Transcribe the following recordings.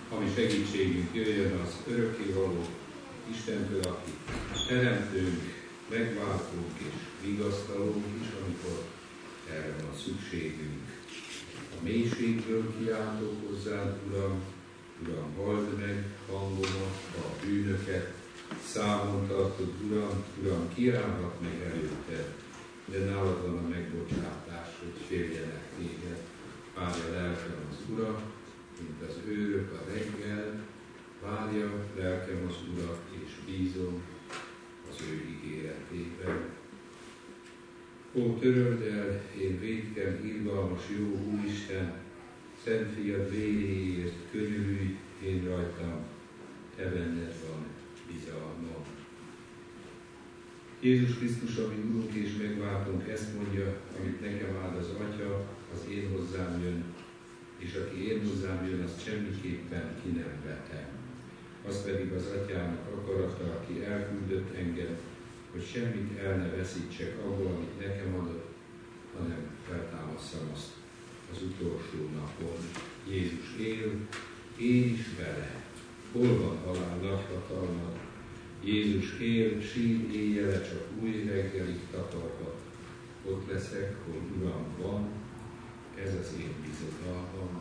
ami segítségünk jöjjön az örökkévaló Istentől, aki teremtőnk, megváltónk és vigasztalónk is, amikor erre van szükségünk. A mélységből kiáltok hozzád, Uram, Uram, halld meg hangomat, a bűnöket számon tartod, Uram, Uram, kiállhat meg előtted, de nálad van a megbocsátás, hogy féljenek téged. Várja lelkem az Urat, mint az őrök a reggel, várja lelkem az Urat, és bízom az ő ígéretében. Ó, töröld el, én vétkem, irgalmas jó Úristen, Szent Fiad véréért könyörülj én rajtam, te benned van bizalmam. Jézus Krisztus, ami Urunk és megváltunk, ezt mondja, amit nekem áld az Atya, az én hozzám jön, és aki én hozzám jön, azt semmiképpen ki nem vetem. Az pedig az Atyának akarata, aki elküldött engem, hogy semmit el ne veszítsek abból, amit nekem adott, hanem feltámasszam azt az utolsó napon. Jézus él, én is vele. Hol van halál nagy hatalma? Jézus él, sír éjjele, csak új reggelig takarhat. Ott leszek, hol Uram van, ez az én bizodalmam.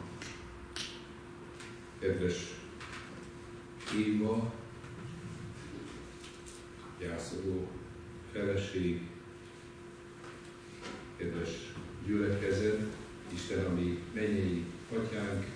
Kedves Éva, gyászoló feleség, kedves gyülekezet, Isten, ami mennyei Atyánk,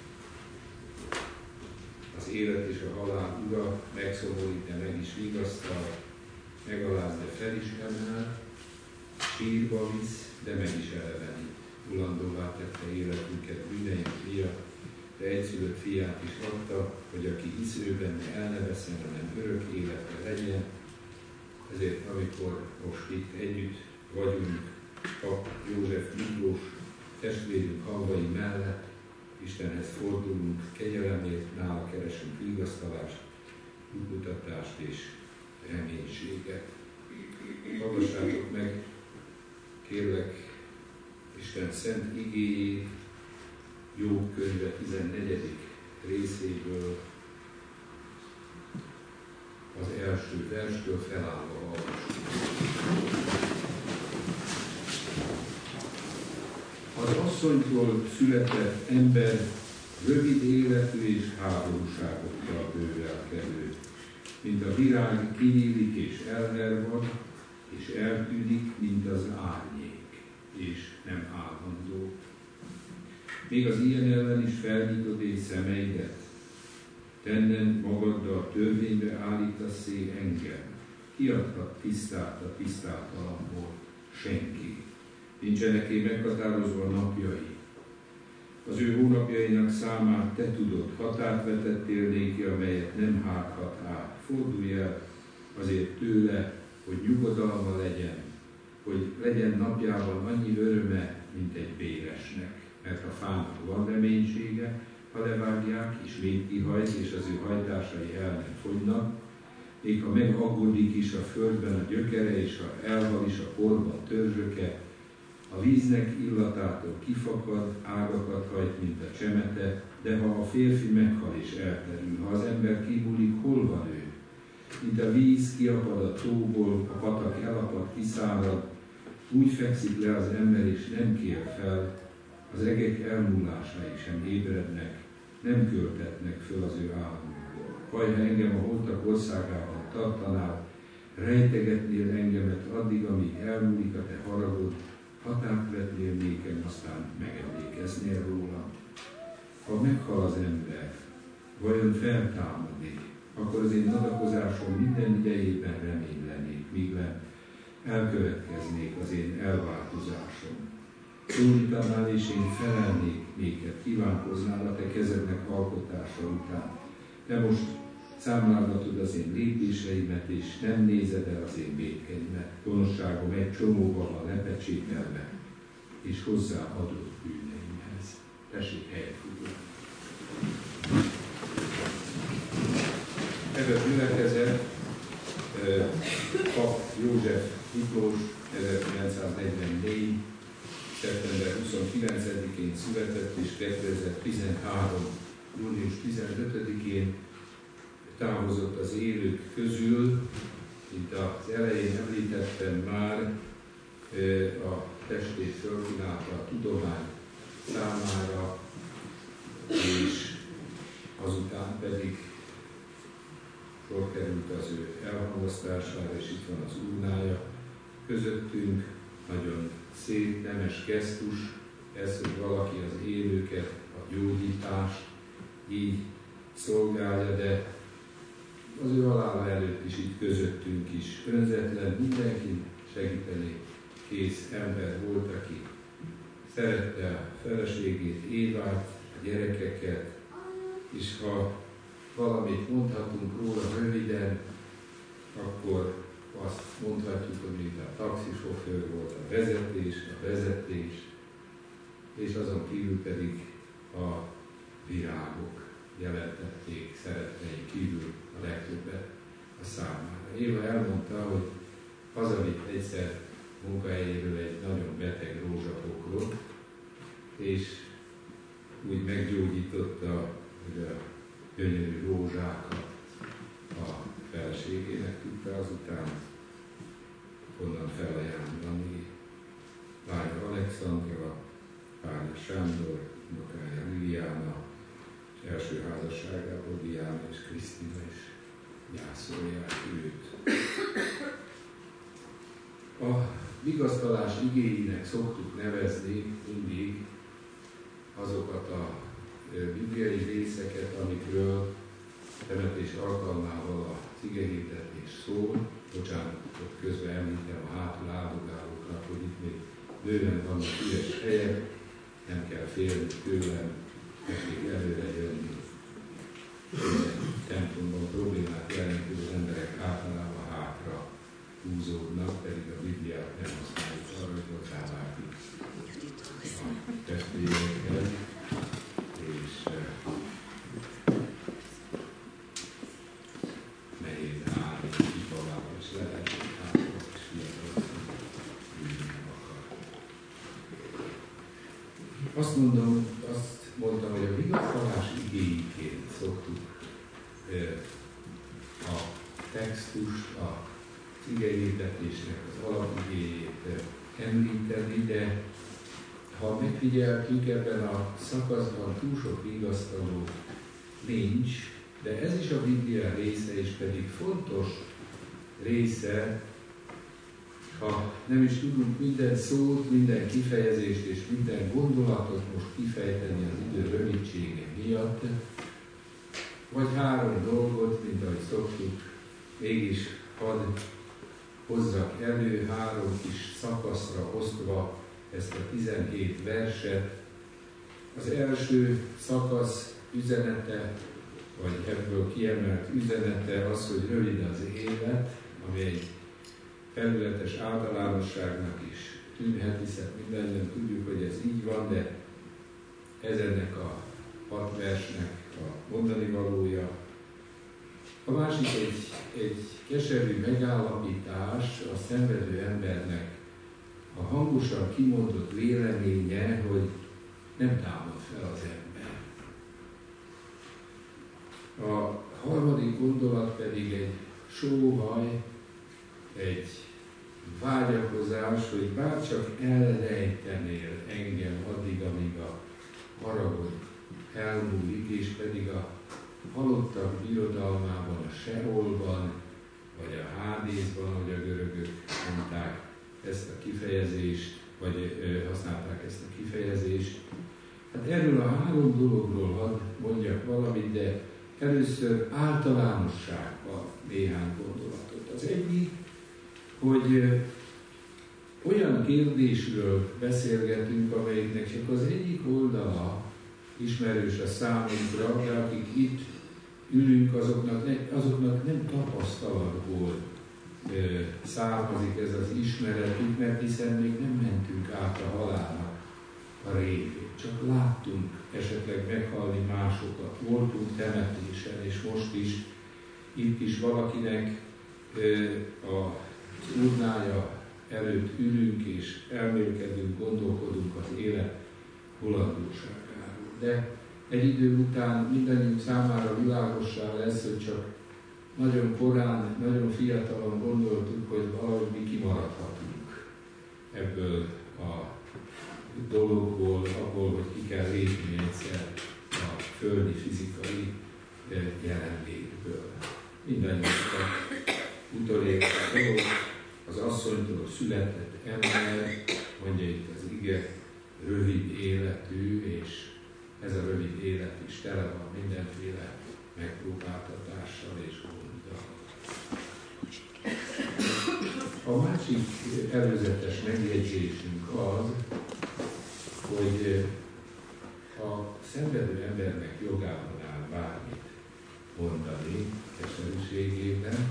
az élet és a halál Ura, megszomorít, de meg is vigasztal, megaláz, de fel is emel, sírba visz, de meg is elevenít. Ulandóvá tette életünket bűneink miatt, de egyszülött fiát is adta, hogy aki hisz ő benne, el ne veszen, hanem örök élete legyen. Ezért, amikor most itt együtt vagyunk, Pap József Miklós testvérünk hangvai mellett, Istenhez fordulunk kegyelemért, nála keresünk vigasztalást, útmutatást és reménységet. Hallgassátok meg, kérlek, Isten szent igéjét, Jobb könyve 14. részéből, az első verstől felállva hallgassuk. Az asszonytól született ember rövid életű és háborúságokkal bővelkedő, mint a virág kinyílik és elhervad, és eltűnik, mint az árnyék, és nem állandó. Még az ilyen ellen is felnyitod és szemeidet, tennen magaddal törvénybe állítasz-é engem, kiadhat tisztát a tisztátalamból, senki. Nincsenek-é meghatározva napjai. Az ő hónapjainak számát te tudod, határt vetettél néki, amelyet nem hághat át. Fordulj el azért tőle, hogy nyugodalma legyen, hogy legyen napjában annyi öröme, mint egy béresnek. Mert a fának van reménysége, ha levágják, ismét kihajt, és az ő hajtásai el nem fogynak, még ha megaggódik is a földben a gyökere, és ha elval is a porban törzsöke, a víznek illatától kifakad, ágakat hajt, mint a csemete, de ha a férfi meghal és elterül, ha az ember kimúlik, hol van ő? Mint a víz kiapad a tóból, a patak elapad, kiszárad, úgy fekszik le az ember, és nem kér fel, az egek elmúlásai sem ébrednek, nem költetnek föl az ő álmukból. Vaj, ha engem a holtak országában tartanál, rejtegetnél engemet addig, amíg elmúlik a te haragod, határt vetnél nékem, aztán megemlékeznél rólam. Ha meghal az ember, vajon feltámadnék, akkor az én adakozásom minden idejében remény lennék, míg nem elkövetkeznék az én elváltozásom. Szólítanál, és én felelnék néked, kívánkoznál a te kezednek alkotása után. De most számlálgatod az én lépéseimet, és nem nézed el az én vétkeimet. Gonoszságom egy csomóval van lepecsételve, és hozzáadott bűneimhez. Tessék helyet foglalni. Kedves gyülekezet, Pap József Miklós 1944. szeptember 29-én született, és 2013. június 15-én távozott az élők közül, mint az elején említettem már, a testét fölkínálta a tudomány számára, és azután pedig sor került az ő elhangoztására, és itt van az urnája közöttünk. Nagyon szép, nemes gesztus ez, hogy valaki az élőket, a gyógyítást így szolgálja, de az ő halála előtt is itt közöttünk is önzetlen, mindenki segíteni kész ember volt, aki szerette a feleségét, Évát, a gyerekeket, és ha valamit mondhatunk róla röviden, akkor azt mondhatjuk, hogy mint a taxisofőr volt a vezetés, és azon kívül pedig a virágok jelentették szerettei kívül a legtöbbet a számára. Éva elmondta, hogy hazavitt egyszer munkahelyéről egy nagyon beteg rózsapokrot, és úgy meggyógyította, hogy a gyönyörű rózsákat a feleségének tudta azután onnan felajánlani lánya Alexandra, párja Sándor, unokája Liliana, és első házasságából Diana és Krisztina is gyászolják őt. A vigasztalás igéinek szoktuk nevezni mindig azokat a bibliai részeket, amikről temetés alkalmával a igehirdetés szól. Bocsánat, ott közben említem a hátul áldogálóknak, hogy itt még bőven vannak üres helyek, nem kell félni tőlem, nekik előre jönni. Templomban problémát jelentő az emberek általában hátra húzódnak, pedig a Bibliát nem használjuk arra, hogy hozzávágjuk a testvérekkel, és nehéz állni, kipavába is lehet, hogy hátra is fiatal, úgy akar. Azt mondtam, hogy a vigasztalás igéiként szoktuk a textust, a igehirdetésnek az alapigéjét említeni, de ha megfigyeltük, ebben a szakaszban túl sok vigasztaló nincs, de ez is a Biblia része, és pedig fontos része, ha nem is tudunk minden szót, minden kifejezést és minden gondolatot most kifejteni az idő rövidsége miatt, vagy három dolgot, mint ahogy szoktuk, mégis hadd hozzak elő, három kis szakaszra osztva ezt a 17 verset. Az első szakasz üzenete, vagy ebből kiemelt üzenete az, hogy rövid az élet, ami egy felületes általánosságnak is tűnhet, hiszen mindannyian tudjuk, hogy ez így van, de ez ennek a 6 versnek a mondani valója. A másik egy keserű megállapítás a szenvedő embernek a hangosan kimondott véleménye, hogy nem támad fel az ember. A harmadik gondolat pedig egy sóhaj, egy vágyakozás, hogy bárcsak elrejtenél engem addig, amíg a haragod elmúlik, és pedig a halottak birodalmában, a Seolban, vagy a Hádészban, ahogy a görögök mondták ezt a kifejezést, vagy használták ezt a kifejezést. Hát erről a három dologról hadd mondjak valamit, de először általánosságban néhány gondolatot. Az egyik, hogy olyan kérdésről beszélgetünk, amelyiknek csak az egyik oldala ismerős a számunkra, de akik itt ülünk, azoknak nem tapasztalatból származik ez az ismeretünk, mert hiszen még nem mentünk át a halálnak a révén. Csak láttunk esetleg meghalni másokat, voltunk temetésen, és most is itt is valakinek a urnája előtt ülünk, és elmélkedünk, gondolkodunk az élet mulandóságáról. De egy idő után mindannyiunk számára világossá lesz, hogy csak nagyon korán, nagyon fiatalon gondoltuk, hogy valahogy mi kimaradhatunk ebből a dologból, abból, hogy ki kell lépni egyszer a földi fizikai jelenlétből. Mindannyiukat utolért a dolog, az asszonytól született ember, mondja itt az ige, rövid életű, és ez a rövid élet is tele van mindenféle megpróbáltatással és gonddal. A másik előzetes megjegyzésünk az, hogy a szenvedő embernek jogában áll bármit mondani keserűségében,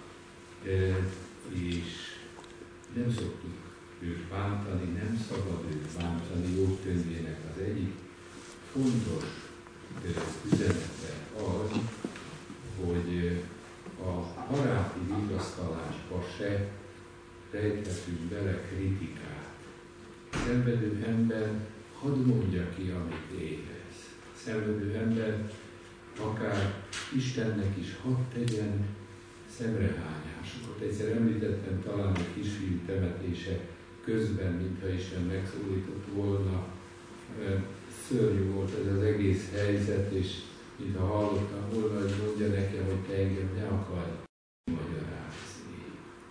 és nem szoktuk őt bántani, nem szabad őt bántani. Jobb könyvének az egyik fontos üzenete az, hogy a baráti vigasztalásba se rejthetünk bele kritikát. A szenvedő ember hadd mondja ki, amit érez. A szenvedő ember akár Istennek is hadd tegyen szemrehányásokat. Egyszer említettem talán a kisfiú temetése közben, mintha Isten megszólított volna. Szörnyű volt ez az egész helyzet, és mintha hallottam volna, hogy mondja nekem, hogy te engem ne akarj magyarázni.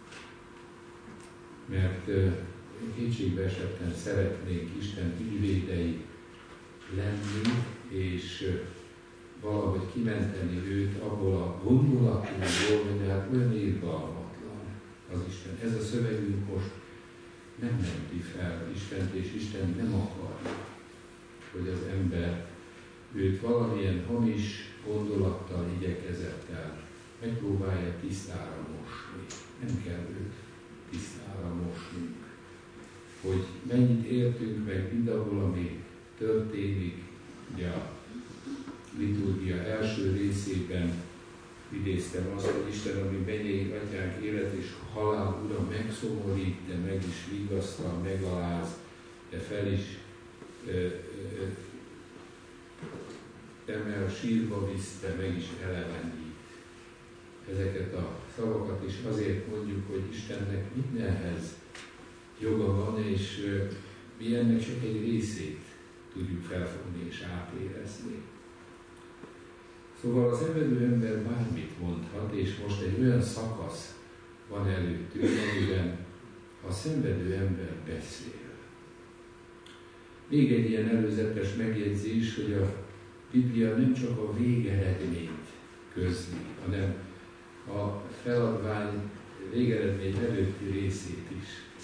Mert kétségbe esetten szeretnénk Isten ügyvédei lenni, és valahogy kimenteni őt abból a gondolatból, hogy hát olyan irgalmatlan az Isten. Ez a szövegünk most nem menti fel Istent, és Isten nem akarja, hogy az ember őt valamilyen hamis gondolattal, igyekezettel megpróbálja tisztára mosni. Nem kell őt tisztára mosnunk. Hogy mennyit értünk meg mindabból, ami történik, ugye a liturgia első részében idéztem azt, hogy Isten, ami mennyei atyánk élet és halál ura megszomorít, de meg is vigasztal, megaláz, de fel is emel, sírba visz, de meg is elevenít. Ezeket a szavakat is azért mondjuk, hogy Istennek mindenhez joga van, és mi ennek csak egy részét tudjuk felfogni és átérezni. Szóval az szenvedő ember bármit mondhat, és most egy olyan szakasz van előttünk, amiben a szenvedő ember beszél. Még egy ilyen előzetes megjegyzés, hogy a Biblia nem csak a végeredményt közli, hanem a feladvány végeredmény előtti részét is.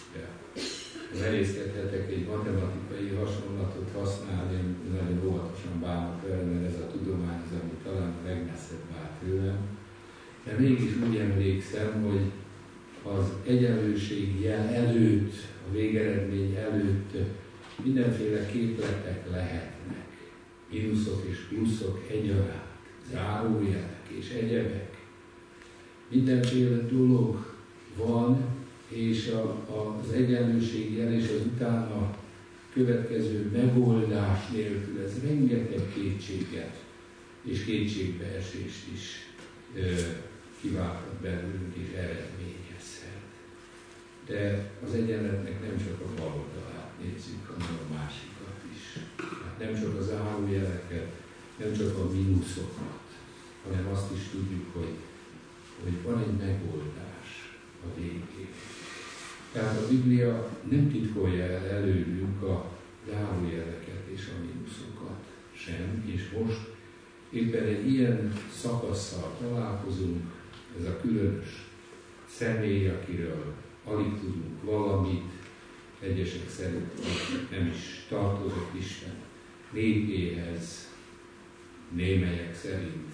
Merészkedhetek egy matematikai hasonlatot használni, én nagyon óvatosan bánok vele, mert ez a tudomány az, ami talán a legmesszebb áll tőlem. De mégis úgy emlékszem, hogy az egyenlőség jel előtt, a végeredmény előtt mindenféle képletek lehetnek. Mínuszok és pluszok egyaránt, zárójelek és egyebek. Mindenféle dolog van, és az egyenlőség jel és az utána következő megoldás nélkül ez rengeteg kétséget és kétségbeesést is kiválthat belőlünk és eredményezhet. De az egyenletnek nem csak a bal oldalát nézzük, hanem a másikat is. Hát nem csak az zárójeleket, nem csak a mínuszokat, hanem azt is tudjuk, hogy van egy megoldás a végén. Tehát a Biblia nem titkolja el előlünk a zárójeleket és a mínuszokat sem, és most éppen egy ilyen szakasszal találkozunk, ez a különös személy, akiről alig tudunk valamit, egyesek szerint nem is tartozott Isten népéhez, némelyek szerint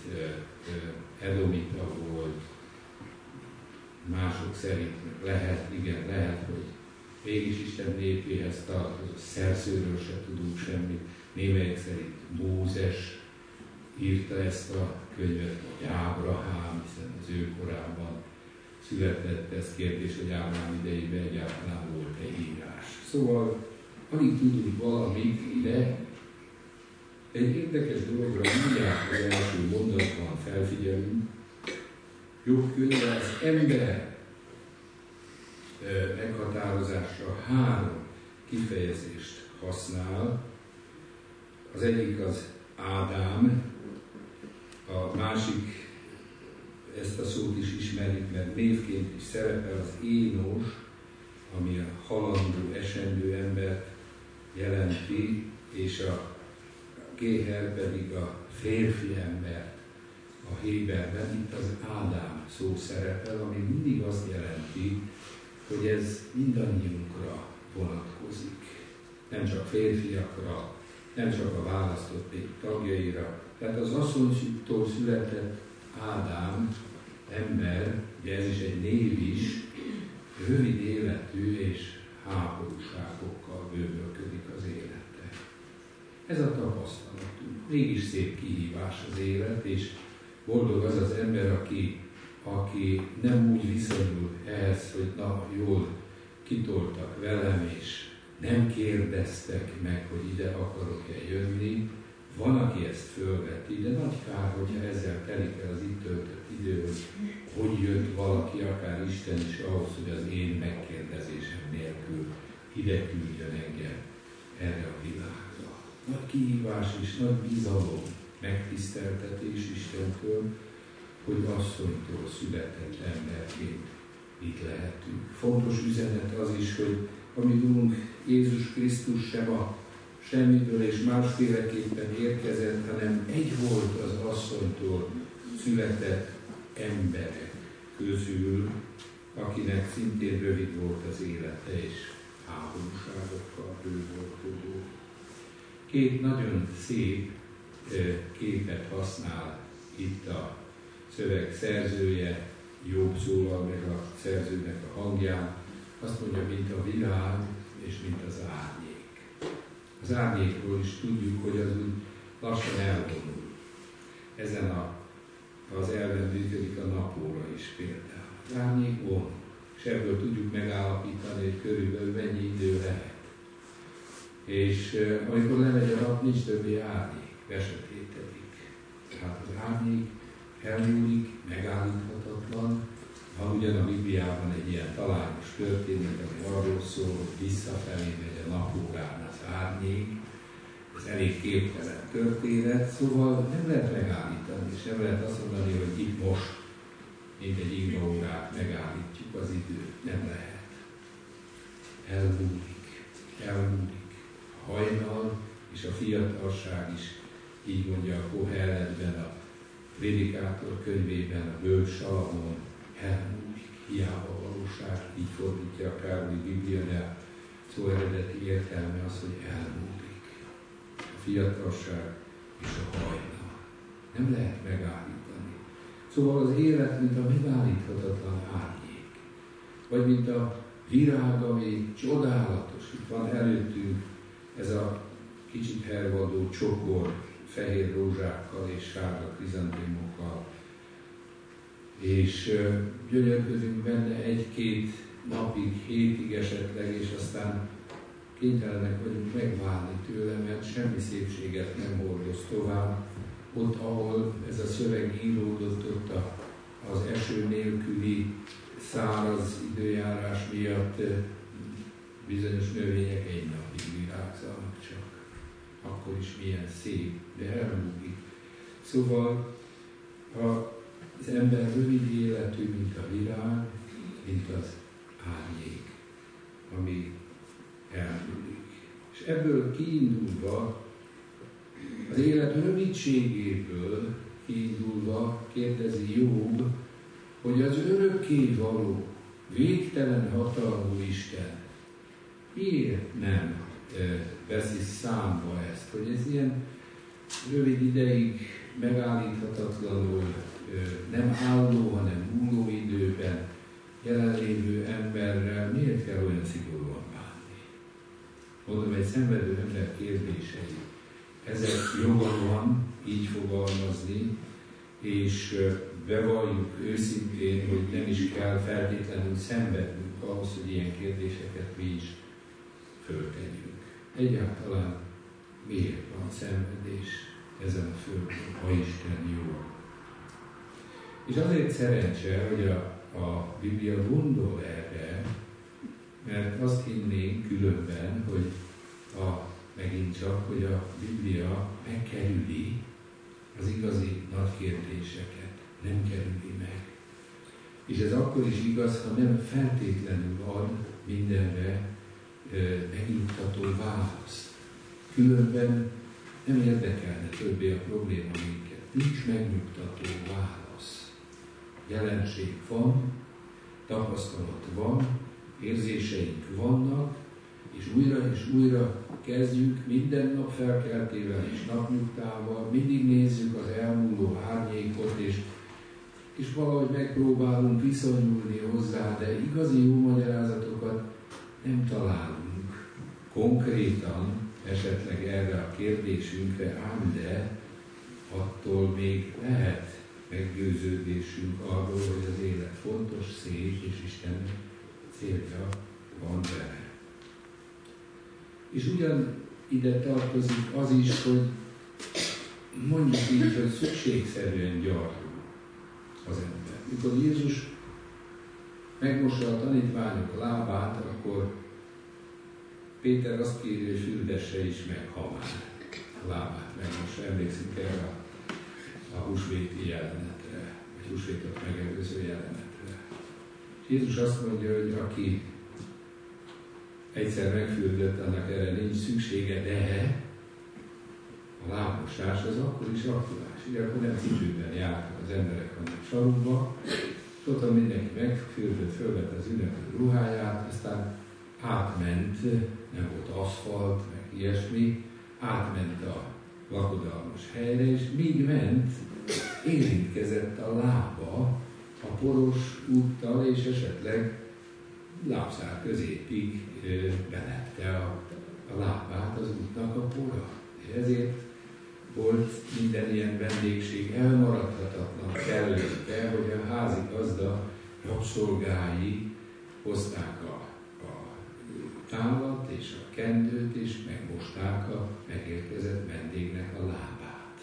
edomita volt, mások szerint lehet, hogy mégis Isten népéhez tartozott, szerzőről se tudunk semmit, némelyek szerint Mózes írta ezt a könyvet, vagy Ábrahám, hiszen az ő korában született, ez kérdés, hogy Ábrahám idejében egyáltalán volt-e írás. Szóval alig tudunk valamit, de Egy érdekes dologra mindjárt az első mondatban felfigyelünk. Jobb könyve az ember meghatározásra 3 kifejezést használ. Az egyik az Ádám, a másik, ezt a szót is ismerjük, mert névként is szerepel az Énós, ami a halandó, esendő embert jelenti, és a Géher pedig a férfi embert a Héberben. Itt az Ádám szó szerepel, ami mindig azt jelenti, hogy ez mindannyiunkra vonatkozik. Nem csak férfiakra, nem csak a választott nép tagjaira. Tehát az asszonytól született Ádám ember, ugye ez is egy név is, rövid életű és háborúságokkal bővölködik az élete. Ez a tapasztalatunk. Mégis szép kihívás az élet, és boldog az az ember, aki nem úgy viszonyul ehhez, hogy na, jól kitoltak velem, és nem kérdeztek meg, hogy ide akarok-e jönni. Van, aki ezt fölveti, de nagy kár, hogyha ezzel telik el az itt töltött idő, hogy jött valaki, akár Isten is ahhoz, hogy az én megkérdezésem nélkül ide küldjön engem erre a világra. Nagy kihívás és nagy bizalom, megtiszteltetés Istentől, hogy asszonytól született emberként itt lehetünk. Fontos üzenet az is, hogy a mi Urunk Jézus Krisztus sem a semmiből és másféleképpen érkezett, hanem egy volt az asszonytól született emberek közül, akinek szintén rövid volt az élete, és háborúságokkal bővölködő. 2 nagyon szép képet használ itt a szöveg szerzője, Jobb szólal meg a szerzőnek a hangján. Azt mondja, mint a virág és mint az árnyék. Az árnyékról is tudjuk, hogy az úgy lassan elvonul. Ezen az elven működik a napóra is például. Az árnyék von, és ebből tudjuk megállapítani, hogy körülbelül mennyi idő lehet. És amikor lemegy a nap, nincs többé árnyék, besötétedik. Tehát az árnyék elmúlik, megállíthatatlan. Van ugyan a Bibliában egy ilyen találós történet, ami arról szól, hogy visszafelé megy a napórán az árnyék. Ez elég képtelen történet, szóval nem lehet megállítani, és nem lehet azt mondani, hogy itt most, mint egy igraórát megállítjuk az időt. Nem lehet. Elmúlik. A hajnal és a fiatalság is, így mondja a Koheletben, a Prédikátor könyvében, a bölcs Salamon, elmúlik, hiába valóság, így fordítja a Károli Biblia, de szó eredeti értelme az, hogy elmúlik. A fiatalság és a hajnal. Nem lehet megállítani. Szóval az élet, mint a megállíthatatlan árnyék. Vagy mint a virág, ami csodálatos. Itt van előttünk ez a kicsit hervadó csokor, fehér rózsákkal és sárga krizantémokkal. És gyönyörködünk benne 1-2 napig, hétig esetleg, és aztán kénytelenek vagyunk megválni tőle, mert semmi szépséget nem hordoz tovább. Ott, ahol ez a szöveg íródott, ott az eső nélküli száraz időjárás miatt bizonyos növények 1 napig virágzanak csak. Akkor is milyen szép, de elmúlik. Szóval az ember rövid életű, mint a virág, mint az árnyék, ami elmúlik. És ebből kiindulva, az élet rövidségéből kiindulva kérdezi Jobb, hogy az örökké való, végtelen hatalmú Isten miért nem veszi számba ezt, hogy ez ilyen rövid ideig megállíthatatlanul, nem álló, hanem múló időben jelenlévő emberrel miért kell olyan szigorúan bánni? Mondom, egy szenvedő ember kérdései. Ezek joga van így fogalmazni, és bevalljuk őszintén, hogy nem is kell feltétlenül szenvednünk ahhoz, hogy ilyen kérdéseket mi is föltegyünk. Egyáltalán miért van szenvedés ezen a földön, ha Isten jó. És azért szerencse, hogy a Biblia gondol erre, mert azt hinnénk különben, hogy megint csak, hogy a Biblia megkerüli az igazi nagy kérdéseket, nem kerüli meg. És ez akkor is igaz, ha nem feltétlenül ad mindenre megnyugtató választ. Különben nem érdekelne többé a probléma minket. Nincs megnyugtató válasz. Jelenség van, tapasztalat van, érzéseink vannak, és újra kezdjük minden nap felkeltével és napnyugtával, mindig nézzük az elmúló árnyékot, és valahogy megpróbálunk viszonyulni hozzá, de igazi jó magyarázatokat nem találunk konkrétan esetleg erre a kérdésünkre, ám de attól még lehet meggyőződésünk arról, hogy az élet fontos, szép, és Isten célja van vele. És ugyan ide tartozik az is, hogy mondjuk így, hogy szükségszerűen gyarló az ember. Mikor Jézus megmossa a tanítványok lábát, akkor Péter azt kéri, hogy fürdesse is meg, ha már a lábát megmossa. Emlékszünk erre a húsvéti jelenetre, vagy húsvétot megelőző jelenetre. És Jézus azt mondja, hogy aki egyszer megfürdött, annak erre nincs szüksége, de a lábmosás az akkor is aktuális. Ugye akkor nem cipőben jártak az emberek, hanem sarokba, és ott mindenki megfürdött, fölvette az ünnepű ruháját, aztán átment, nem volt aszfalt, meg ilyesmi, átment a lakodalmas helyre, és míg ment, érintkezett a lába a poros úttal, és esetleg lábszár középig belepte a lábát az útnak a pora. És ezért volt minden ilyen vendégség elmaradhatatlan kellőke, hogy a házi gazda rabszolgái hozták a tálat és a kendőt, és megmosták a megérkezett vendégnek a lábát.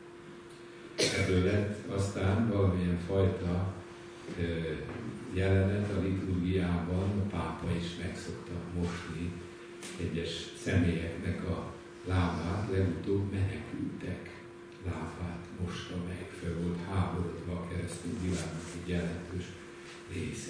Ebből lett aztán valamilyen fajta jelenet a liturgiában, a pápa is megszokta mosni egyes személyeknek a lábát, legutóbb menekültek lábát mosta meg, fel volt háborodva a keresztény világnak egy jelentős része.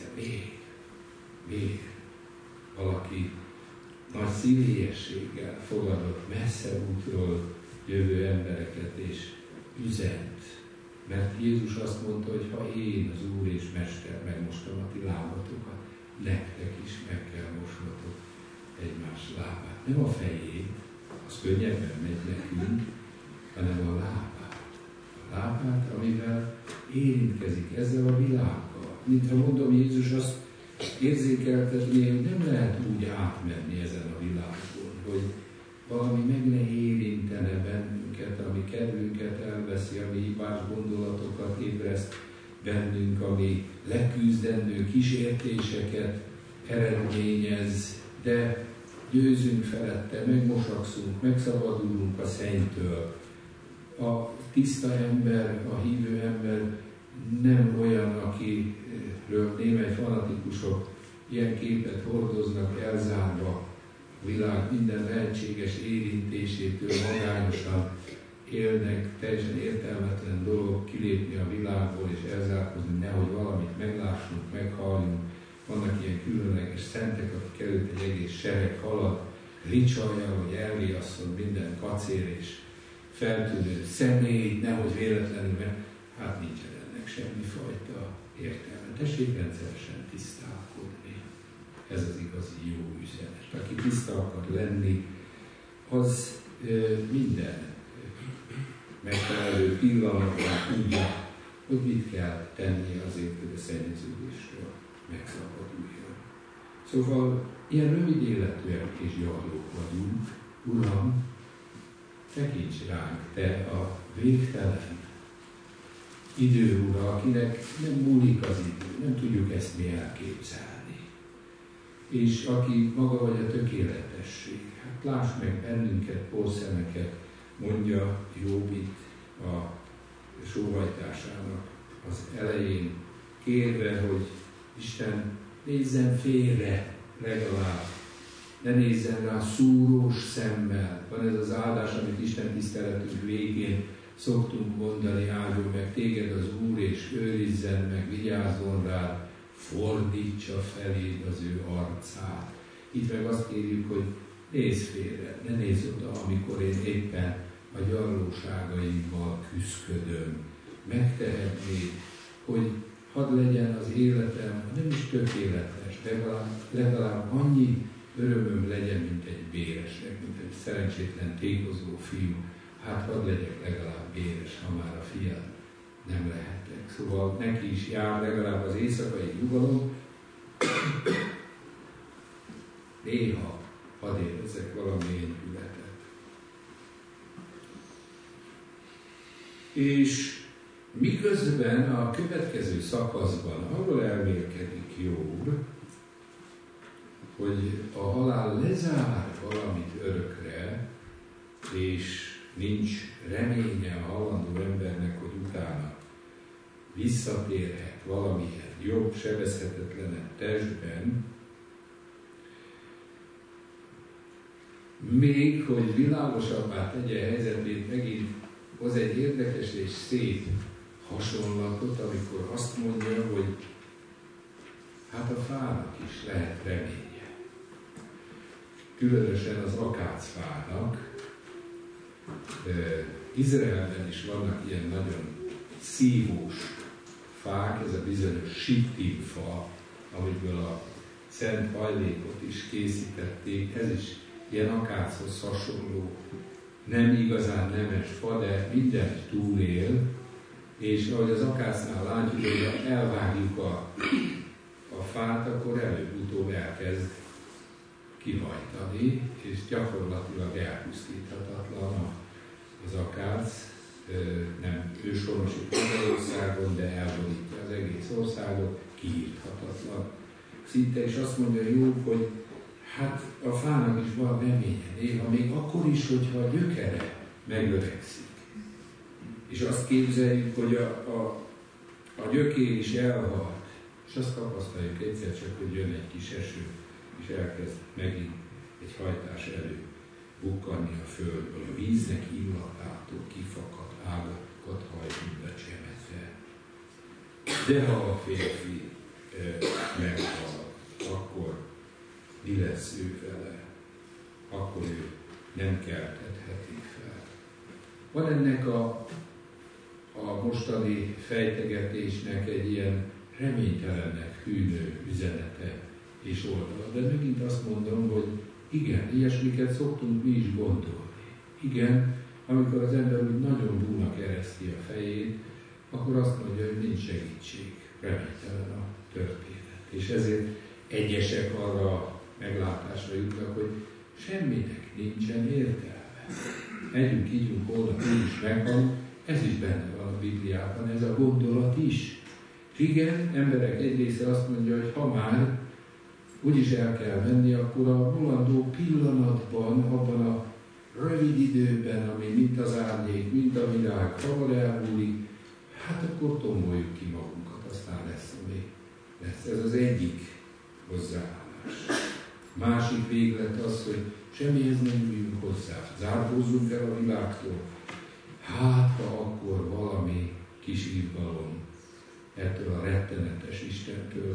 Miért? Valaki nagy szívélyességgel fogadott messze útról jövő embereket és üzent. Mert Jézus azt mondta, hogy ha én, az Úr és Mester, megmostam a ti lábatokat, nektek is meg kell mosnotok egymás lábát. Nem a fejét, az könnyebben megy nekünk, hanem a lábát. A lábát, amivel érintkezik ezzel a világgal. Mintha mondom, Jézus azt érzékeltetni, hogy nem lehet úgy átmenni ezen a világon, hogy valami meg ne érintene bennünket, ami kedvünket elveszi, ami hibás gondolatokat ébreszt bennünk, ami leküzdendő kísértéseket eredményez, de győzünk felette, megmosakszunk, megszabadulunk a szennytől. A tiszta ember, a hívő ember nem olyan, akiről némely fanatikusok ilyen képet hordoznak elzárva a világ minden lehetséges érintésétől, magányosan élnek, teljesen értelmetlen dolog kilépni a világból és elzárkozni, nehogy valamit meglássunk, meghalljunk. Vannak ilyen különleges szentek, akik előtt egy egész sereg halad, ricsalja, hogy elriasszon minden kacér és feltűnő személy, nehogy véletlenül, mert hát nincsen ennek semmifajta értelme. Tessék rendszeresen tisztálkodni. Ez az igazi jó üzenet. Aki tiszta akar lenni, az minden megfelelő pillanatban tudja, hogy mit kell tenni azért, hogy a szennyeződésről megszabaduljon. Szóval ilyen rövid életűek és gyarlók vagyunk. Uram, tekints ránk, te a végtelen idő ura, akinek nem múlik az idő, nem tudjuk ezt mi elképzelni. És aki maga vagy a tökéletesség, hát Hát láss meg bennünket, porszemeket, mondja Jobb itt a sóhajtásának az elején, kérve, hogy Isten nézzen félre legalább, ne nézzen rá szúrós szemmel. Van ez az áldás, amit Isten tiszteletünk végén szoktunk mondani, áldjon meg téged az Úr, és őrizzen meg, vigyázzon rád, fordítsa feléd az ő arcát. Itt meg azt kérjük, hogy nézz félre, ne nézz oda, amikor én éppen a gyarlóságaimmal küszködöm. Megtehetnéd, hogy hadd legyen az életem, nem is tökéletes, legalább annyi örömöm legyen, mint egy béresnek, mint egy szerencsétlen tékozó fiú. Hát hadd legyek legalább béres, ha már a fiad nem lehetek. Szóval neki is jár legalább az éjszakai nyugalom. Néha hadd érezzek valami enyhületet. És miközben a következő szakaszban arról elmélkedik Jobb, hogy a halál lezár valamit örökre, és nincs reménye a halandó embernek, hogy utána visszatérhet valamilyen jobb, sebezhetetlenebb testben, még hogy világosabbá tegye a helyzetét, megint hoz egy érdekes és szép hasonlatot, amikor azt mondja, hogy hát a fának is lehet reménye. Különösen az akácfának. Izraelben is vannak ilyen nagyon szívós fák, ez a bizonyos sittimfa, amiből a szent hajlékot is készítették, ez is ilyen akáchoz hasonló, nem igazán nemes fa, de mindent túlél, és ahogy az akácnál látjuk, hogy elvágjuk a fát, akkor előbb-utóbb elkezd kihajtani, és gyakorlatilag elpusztíthatatlan az akác, nem őshonosi Magyarországon, de elborítja az egész országot, kiírthatatlan. Szinte is azt mondja Jobb, hogy hát a fának is van reménye, néha még akkor is, hogyha a gyökere megöregszik. És azt képzeljük, hogy a gyökér is elhalt, és azt tapasztaljuk egyszer csak, hogy jön egy kis eső, és elkezd megint egy hajtás elő bukkanni a földből. A víznek illatától kifakadt ágakat hajt, mint a csemete. De ha a férfi meghal, akkor mi lesz ő vele? Akkor ő nem keltethetik fel. Van ennek a mostani fejtegetésnek egy ilyen reménytelennek hűnő üzenete és oldala. De megint azt mondom, hogy igen, ilyesmiket szoktunk mi is gondolni. Igen, amikor az ember úgy nagyon búnak ereszti a fejét, akkor azt mondja, hogy nincs segítség, reménytelen a történet. És ezért egyesek arra a meglátásra jutnak, hogy semminek nincsen értelme. Együnk, ígyunk, holnap így is meghalunk, ez is benne van a Bibliában, ez a gondolat is. Igen, emberek egy része azt mondja, hogy ha már úgyis el kell menni, akkor a mulandó pillanatban, abban a rövid időben, ami mint az árnyék, mint a világ, hamar elmúlik, hát akkor tomboljuk ki magunkat, aztán lesz, ami lesz. Ez az egyik hozzáállás. Másik véglet az, hogy semmihez nem üljünk hozzá, zárkózzunk el a világtól. Hát, ha akkor valami kis izgalom ettől a rettenetes Istentől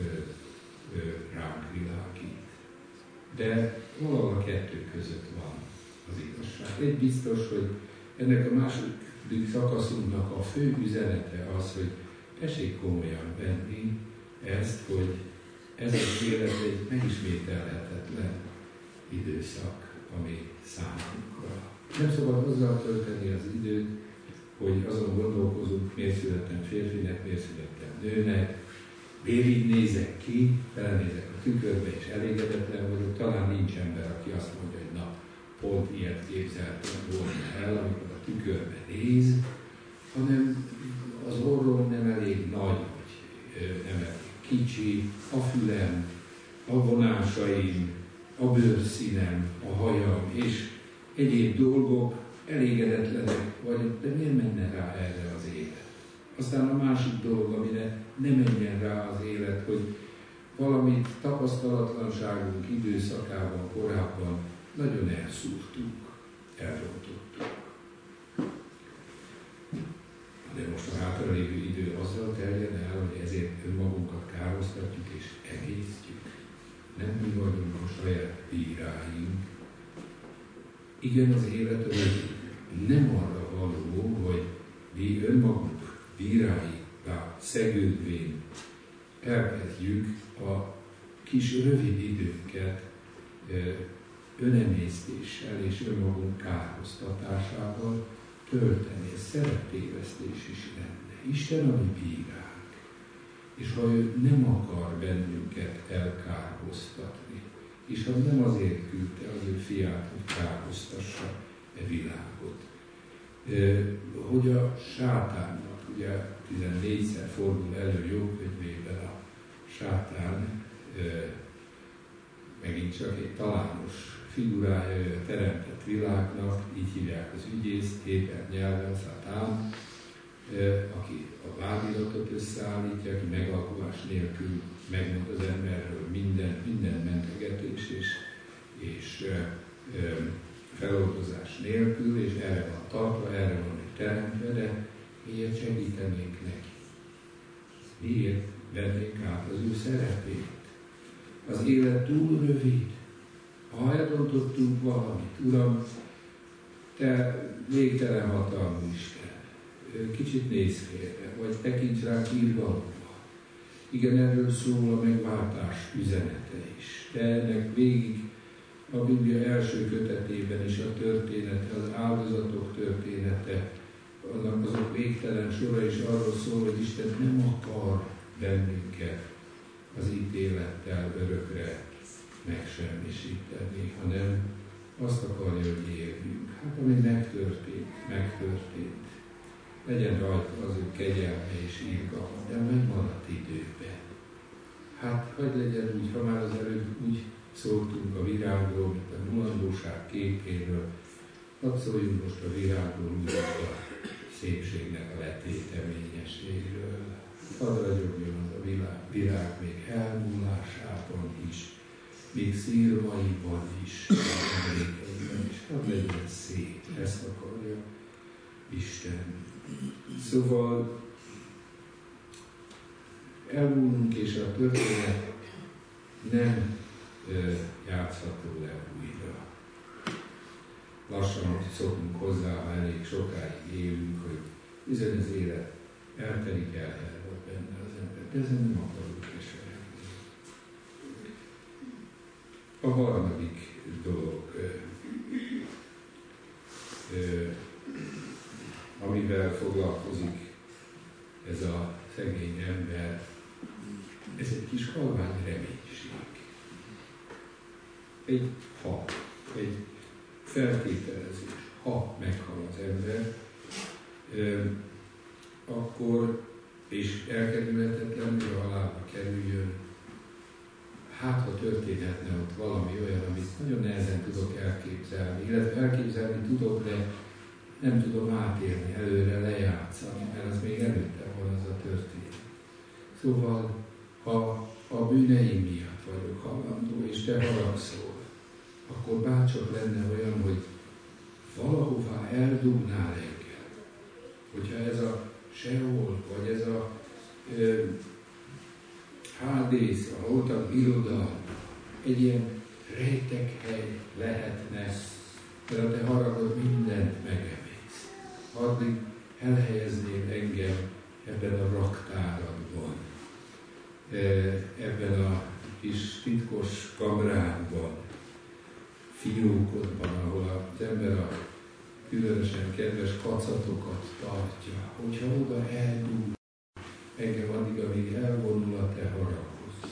ránk világít. De valahol a kettő között van az igazság. Egy biztos, hogy ennek a második szakaszunknak a fő üzenete az, hogy tessék komolyan venni ezt, hogy ez az élet egy megismételhetetlen időszak, ami számunkra. Nem szabad azzal tölteni az időt, hogy azon gondolkozunk, miért születtem férfinek, miért születtem nőnek, miért így nézek ki, felnézek a tükörbe és elégedetlen vagyok, talán nincs ember, aki azt mondja, hogy na, pont ilyet képzeltem volna el, amikor a tükörbe néz, hanem az orrom nem elég nagy, vagy nem elég kicsi, a fülem, a vonásaim, a bőrszínem, a hajam és egyéb dolgok, elégedetlenek vagyok, de miért menne rá erre az élet? Aztán a másik dolog, amire ne menjen rá az élet, hogy valamit tapasztalatlanságunk időszakában, korábban nagyon elszúrtunk, elrontottuk. De most a hátralévő idő azzal terjed el, hogy ezért önmagunkat károsztatjuk és egésztjük. Nem mi vagyunk a saját bíráink. Igen, az élet rövid. Nem arra való, hogy mi önmagunk bíráibbá szegődvén elkezdjük a kis rövid időnket önemésztéssel és önmagunk károsztatásával tölteni. Ez szereptévesztés is lenne. Isten a mi bíránk. És ha ő nem akar bennünket elkárhoztatni, és ha nem azért küldte az ő fiát, hogy kárhoztassa e világot, hogy a sátánnak, ugye 14-szer fordul elő Jobb könyvében a sátán, megint csak egy talános figurája a teremtett világnak, így hívják az ügyészt, héber nyelven Szátán, aki a vádiratot összeállítja, aki megalkulás nélkül megmond az emberről minden mentegetés és feloldozás nélkül, és erre van tartva, erre van teremtve, de miért segítenénk neki? Miért vennénk át az ő szerepét? Az élet túl rövid. Ha elrontottunk valamit, Uram, Te végtelen hatalmú Isten, kicsit nézz félre, vagy tekints ránk irgalommal. Igen, erről szól a megváltás üzenete is. De ennek végig a Biblia első kötetében is a története, az áldozatok története, azok végtelen sora is arról szól, hogy Isten nem akar bennünket az ítélettel örökre megsemmisíteni, hanem azt akarja, hogy éljünk. Hát ami megtörtént. Legyen rajta az ő kegyelme és irgalma, de megmaradt időben. Hát, hogy legyen úgy, ha már az előbb úgy szóltunk a virágról, mint a mulandóság képéről, hadd szóljunk most a virágról, úgy a szépségnek a letéteményességről. Hadd ragyogjon az a virág még elmúlásában is, még szírmaiban is, emlékeiben is. Hadd legyen szép, ezt akarja Isten. Szóval elmúlunk, és a történet nem játszható le újra. Lassan szokunk hozzá, ha elég sokáig élünk, hogy bizony az élet eltelik, elhervad benne az ember, de ezen nem akarunk keseregni. A harmadik dolog, amivel foglalkozik ez a szegény ember, ez egy kis halvány reménység. Egy ha, egy feltételezés, ha meghal az ember, akkor, és elkerülhetetlen, hogy a halálba kerüljön, hát ha történhetne ott valami olyan, amit nagyon nehezen tudok elképzelni, illetve elképzelni tudok, de nem tudom átélni, előre lejátszani, mert az még előtte van az a történet. Szóval, ha a bűneim miatt vagyok hallandó, és te haragszol, akkor bárcsak lenne olyan, hogy valahová eldugnál engem. Hogyha ez a Seol, vagy ez a Hádész, a holtak birodalma, egy ilyen rejtekhely lehetne, mert a te haragod mindent megemész. Addig elhelyeznél engem ebben a raktáradban, ebben a kis titkos kamrákban, fiókodban, ahol az ember a különösen kedves kacatokat tartja. Hogyha oda eldugul engem addig, amíg elvonul a te haraghoz.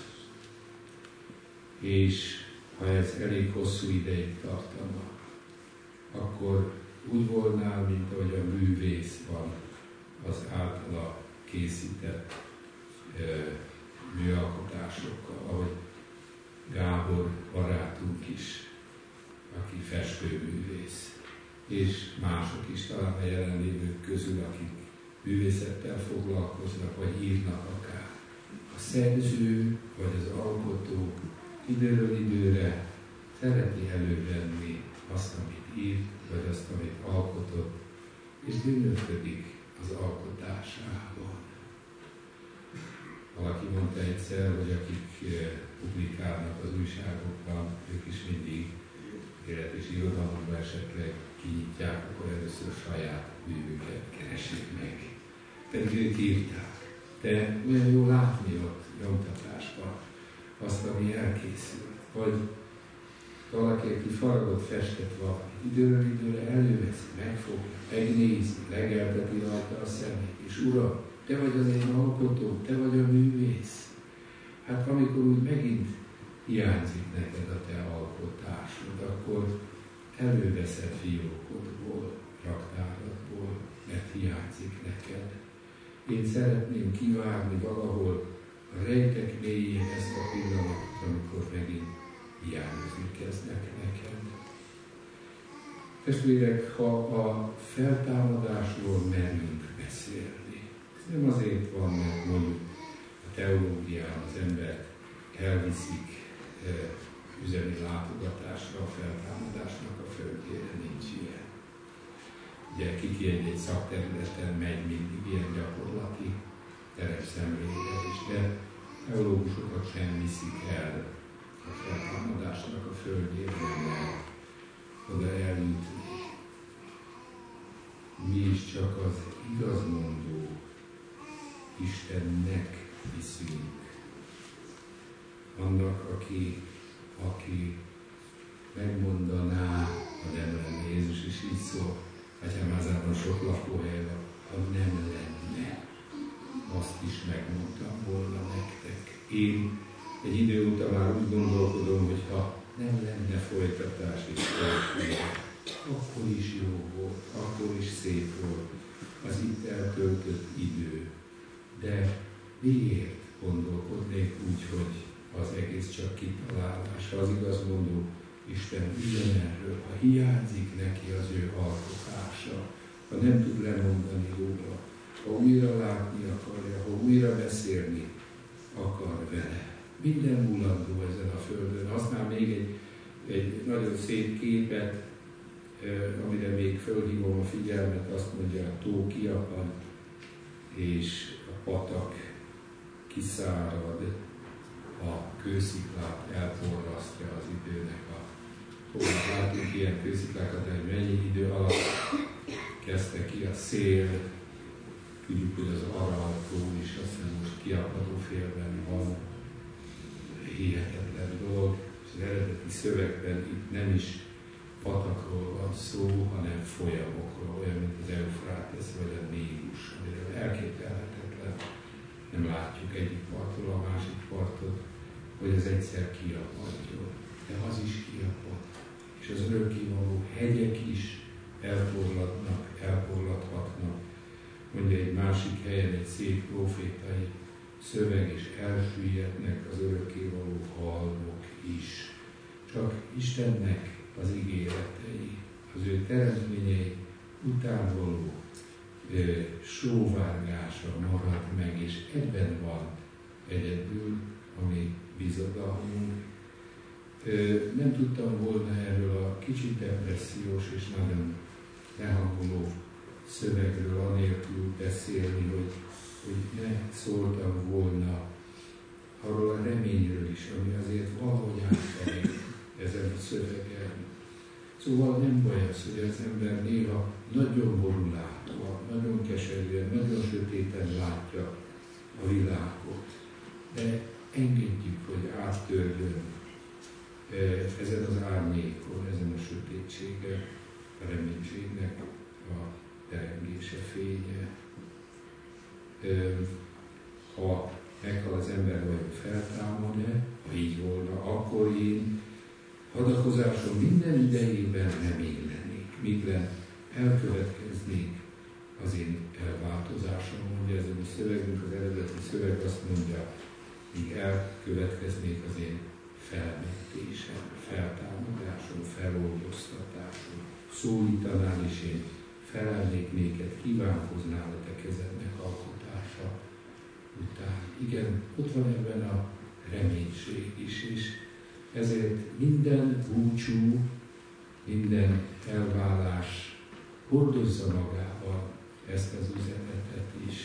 És ha ez elég hosszú ideig tartana, akkor úgy volnál, mint ahogy a művész van az általa készített műalkotásokkal, ahogy Gábor barátunk is, aki festőművész, és mások is talán a jelenlévők közül, akik művészettel foglalkoznak, vagy írnak akár. A szerző, vagy az alkotó időről időre szereti elővenni azt, amit írt, vagy azt, amit alkotott, és gyönyörködik az alkotásában. Valaki mondta egyszer, hogy akik publikálnak az újságokban, ők is mindig élet és irodalomban esetleg kinyitják, akkor először saját művüket keresik meg. Pedig ők írták. De olyan jó látni ott nyomtatásban azt, ami elkészült. Vagy valaki, aki faragott, festett valamit, időről időre előveszi, megfogja, megnézi, legelteti rajta a szemét, és Uram, te vagy az én alkotó, te vagy a művész. Hát amikor úgy megint hiányzik neked a te alkotásod, akkor előveszed fiókodból, raktáradból, mert hiányzik neked. Én szeretném kivárni valahol a rejtek mélyén ezt a pillanatot, amikor megint hiányozni kezdnek neked. Testvérek, ha a feltámadásról merünk beszélni, ez nem azért van, mert mondjuk a teológián az embert elviszik üzemi látogatásra a feltámadásnak a földjére, nincs ilyen. Ugye kiki egy szakterületen megy mindig ilyen gyakorlati terepszemlélés, de teológusokat sem viszik el a feltámadásnak a földjére, mert oda eljutni. Mi is csak az igazmondó Istennek hiszünk. Annak, aki megmondaná, ha nem lenne Jézus is így szól, Egyházában sok lakóhely van, ha nem lenne, azt is megmondtam volna nektek. Én egy idő után már úgy gondolkodom, hogy ha nem lenne folytatás és akkor is jó volt, akkor is szép volt az itt eltöltött idő. De miért gondolkodnék úgy, hogy az egész csak kitalálása, az igazmondó Isten ugyanerről, ha hiányzik neki az ő alkotása, ha nem tud lemondani róla, ha újra látni akarja, ha újra beszélni akar vele. Minden mulandó ezen a földön. Használ még egy nagyon szép képet, amire még fölhívom a figyelmet, azt mondja, a tó kiapad, és a patak kiszárad, a kősziklát elporrasztja az időnek a tónak. Látunk ilyen kősziklákat, hogy mennyi idő alatt kezdte ki a szél, tudjuk, hogy az Aral tó is aztán most kiapadó félben van. Hihetetlen dolog, és az eredeti szövegben itt nem is patakról van szó, hanem folyamokról, olyan, mint az Eufrátesz vagy a Nílus, amiről elképzelhetetlen. Nem látjuk egyik parttól a másik partot, hogy az egyszer kiapadjon. De az is kiapad. És az örökkévaló hegyek is elporladhatnak. Mondja egy másik helyen egy szép profétai szöveg, és elsüllyednek az örökkévaló halmok is. Csak Istennek az ígéretei, az ő teremtményei után való sóvárgása marad meg, és ebben van egyedül a mi bizodalmunk. Nem tudtam volna erről a kicsit depressziós és nagyon lehangoló szövegről anélkül beszélni, hogy ne szóltam volna arról a reményről is, ami azért valahogy átfelé ezen a szövegen. Szóval nem baj az, hogy az ember néha nagyon borulátóan, nagyon keserűen, nagyon sötéten látja a világot. De engedjük, hogy áttörjön ezen az árnyékon, ezen a sötétségen, a reménységnek a terengése, fénye. Ha meghal az ember, vagy feltámad-e, ha így volna, akkor én hadakozásom minden idejében remény lennék, míg elkövetkeznék az én elváltozásom, mondja ezen a szövegünk, az eredeti szöveg azt mondja, míg elkövetkeznék az én felmentésen, feltámadáson, feloldoztatáson. Szólítanál, és én felelnék néked, kívánkoznál a te kezednek alkotása után. Igen, ott van ebben a reménység is, és ezért minden búcsú, minden elválás hordozza magában ezt az üzenetet is.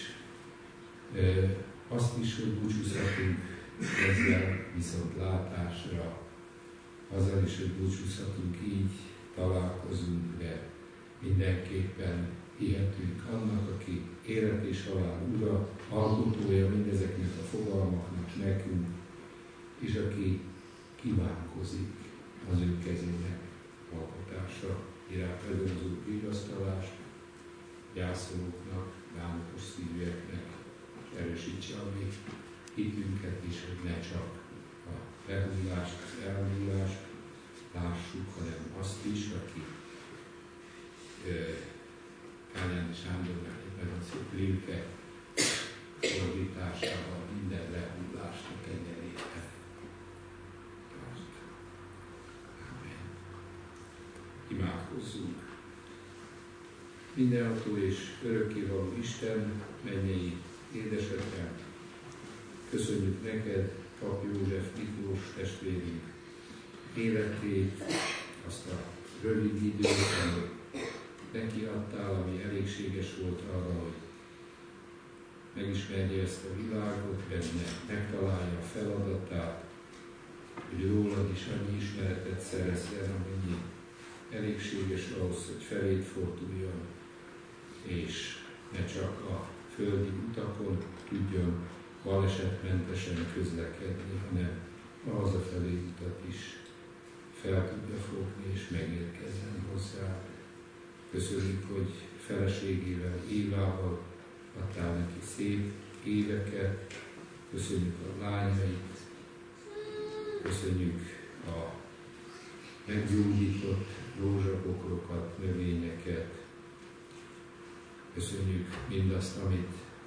Azt is, hogy búcsúzhatunk ezzel viszont látásra, azzal is, hogy búcsúzhatunk így, találkozunk, de mindenképpen hihetünk annak, aki élet és halál ura, alkotója mindezeknek a fogalmaknak nekünk, és aki kívánkozik az ő kezének alkotása iránt. Adjon az Úr vigasztalást gyászolóknak, bánatos szívűeknek, és erősítse a mi hitünket is, hogy ne csak a lehullást, az elmúlást lássuk, hanem azt is, aki Kányáni Sándornak egy nagyon szép lélke fordításával minden lehullást a kenyerében tart. Amen. Imádkozzunk. Mindenható és örökkévaló Isten, mennyei édesatyám, köszönjük neked, Pap József Miklós testvérünk életét, azt a rövid időt, amit neki adtál, ami elégséges volt arra, hogy megismerje ezt a világot, benne megtalálja a feladatát, hogy rólad is annyi ismeretet szerezzen, amennyi elégséges ahhoz, hogy felét forduljon, és ne csak a földi utakon tudjon balesetmentesen közlekedni, hanem a hazafelé utat is fel tudja fogni, és megérkezzen hozzá. Köszönjük, hogy feleségével, Évával adtál neki szép éveket, köszönjük a lányait, köszönjük a meggyógyított rózsapokrokat, növényeket, köszönjük mindazt, amit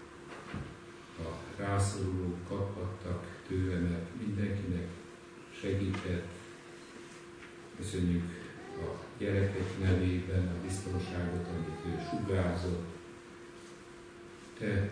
a rászorulók kaphattak tőle, mert mindenkinek segített. Köszönjük a gyerekek nevében a biztonságot, amit ő sugárzott. Te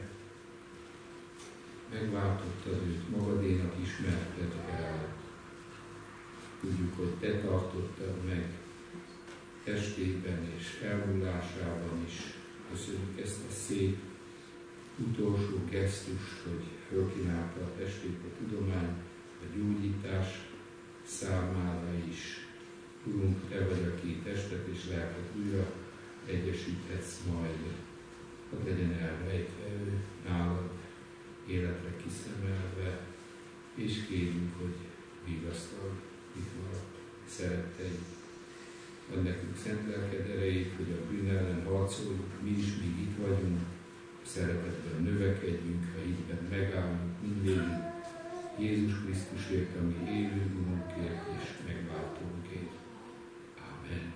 megváltottad őt, magadénak ismerted el. Tudjuk, hogy te tartottad meg testében és elmúlásában is. Köszönjük ezt a szép utolsó gesztust, hogy fölkínálta a testét a tudomány, a gyógyítás számára is. Urunk, te vagy, aki testet és lelket újra egyesíthetsz majd. Hadd legyen elrejtve ő nálad, életre kiszemelve, és kérjük, hogy vigasztal, itt maradt szeretteid. Ad nekünk szent lelked erejét, hogy a bűn ellen harcoljuk, mi is még itt vagyunk, szeretetben növekedjünk, ha hitben megállunk mindvégig, Jézus Krisztusért, ami élő Urunkért és megváltónkért. Amen.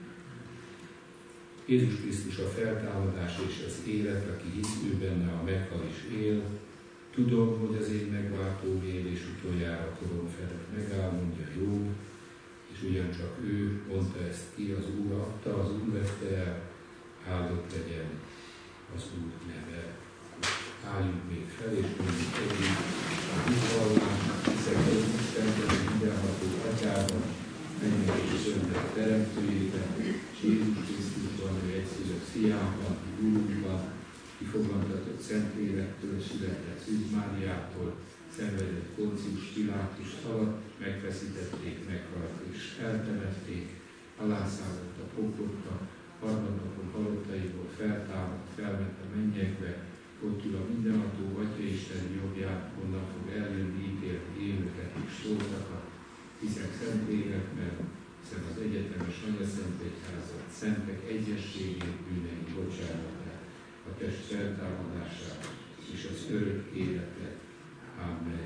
Jézus Krisztus a feltámadás és az élet, aki hisz ő benne, a meghal is él. Tudom, hogy az én megváltóm él, és utoljára korom felett megáll, mondja Jobb, és ugyancsak ő mondta ezt ki, az Úr adta, az Úr vette el, áldott legyen az Úr neve. Álljunk még fel, és mondjuk együtt a hitvallásnak, hiszek egy Istenben, mindenható Atyában, mennyek és szöntek teremtőjében, és Jézus Krisztusban, ő egyszülött fiában, Úrunkban, ki fogantatott Szentlélektől, született Szűz Máriától, szenvedett Poncius Pilátus alatt, megfeszítették, meghalt és eltemették, alászállott a poklokra, harmadnapon halottaiból feltámadt, felment a mennyekbe, ott ül a mindenható Atyaisten jobbján, onnan fog eljönni ítélni élőket és szóltakat. Hiszek Szentlélekben, hiszem az egyetemes Anyaszentegyházat, szentek egyességét, bűneink bocsánatát, a test feltámadását és az örök életet. Amen.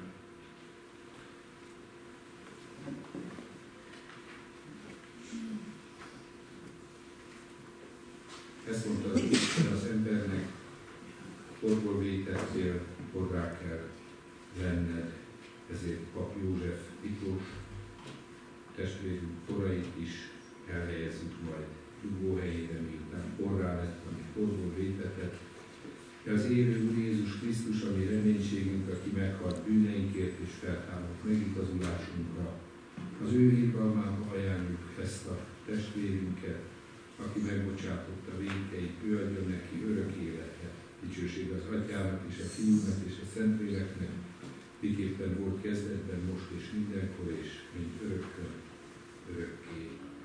Ezt mondta az Isten az embernek, porból vétettél, porrá kell lenned. ezért Pap József Miklós testvérünk torait is elhelyezzük majd dugóhelyére, miután porrá lett, ami porból vétetett. De az élő Úr Jézus Krisztus, ami reménységünk, aki meghalt bűneinkért és feltámadt megigazulásunkra, az ő irgalmába ajánljuk ezt a testvérünket, aki megbocsátotta vétkeit, ő adja neki örök életet. Dicsőség az Atyának és a Fiúnak és a Szentléleknek, miképpen volt kezdetben, most és mindenkor, és mint örökkön, örökké.